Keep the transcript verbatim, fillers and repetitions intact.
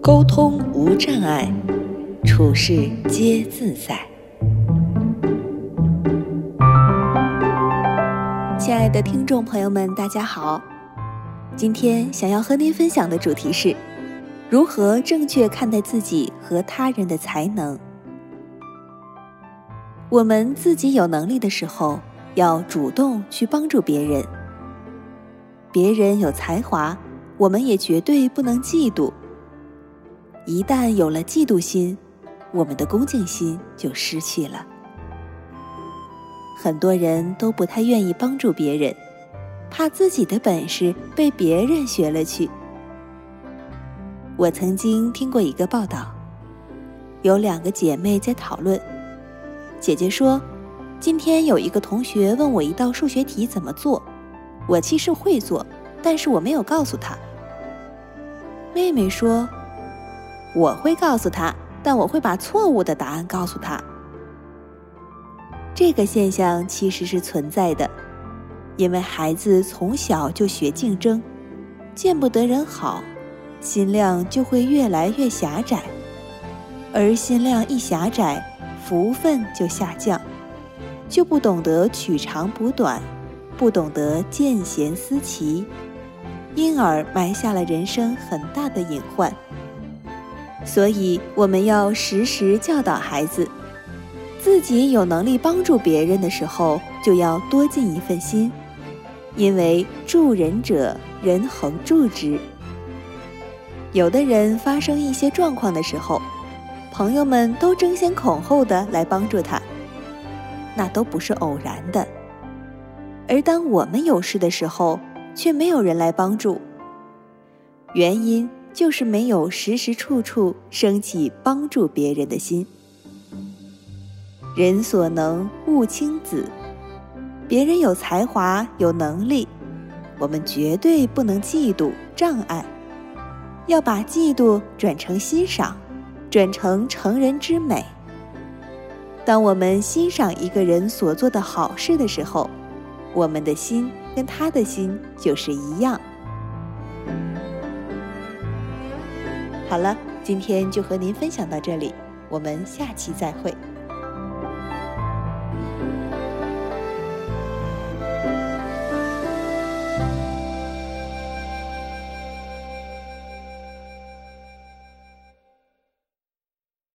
沟通无障碍，处事皆自在。亲爱的听众朋友们，大家好，今天想要和您分享的主题是如何正确看待自己和他人的才能。我们自己有能力的时候，要主动去帮助别人。别人有才华，我们也绝对不能嫉妒。一旦有了嫉妒心，我们的恭敬心就失去了。很多人都不太愿意帮助别人，怕自己的本事被别人学了去。我曾经听过一个报道，有两个姐妹在讨论。姐姐说，今天有一个同学问我一道数学题怎么做，我其实会做，但是我没有告诉他。妹妹说，我会告诉他，但我会把错误的答案告诉他。这个现象其实是存在的，因为孩子从小就学竞争，见不得人好，心量就会越来越狭窄，而心量一狭窄，福分就下降，就不懂得取长补短，不懂得见贤思齐，因而埋下了人生很大的隐患。所以我们要时时教导孩子，自己有能力帮助别人的时候，就要多尽一份心，因为助人者，人恒助之。有的人发生一些状况的时候，朋友们都争先恐后的来帮助他，那都不是偶然的。而当我们有事的时候，却没有人来帮助，原因就是没有时时处处升起帮助别人的心。人所能，勿轻訾。别人有才华，有能力，我们绝对不能嫉妒、障碍，要把嫉妒转成欣赏，转成成人之美。当我们欣赏一个人所做的好事的时候，我们的心跟他的心就是一样。好了，今天就和您分享到这里，我们下期再会。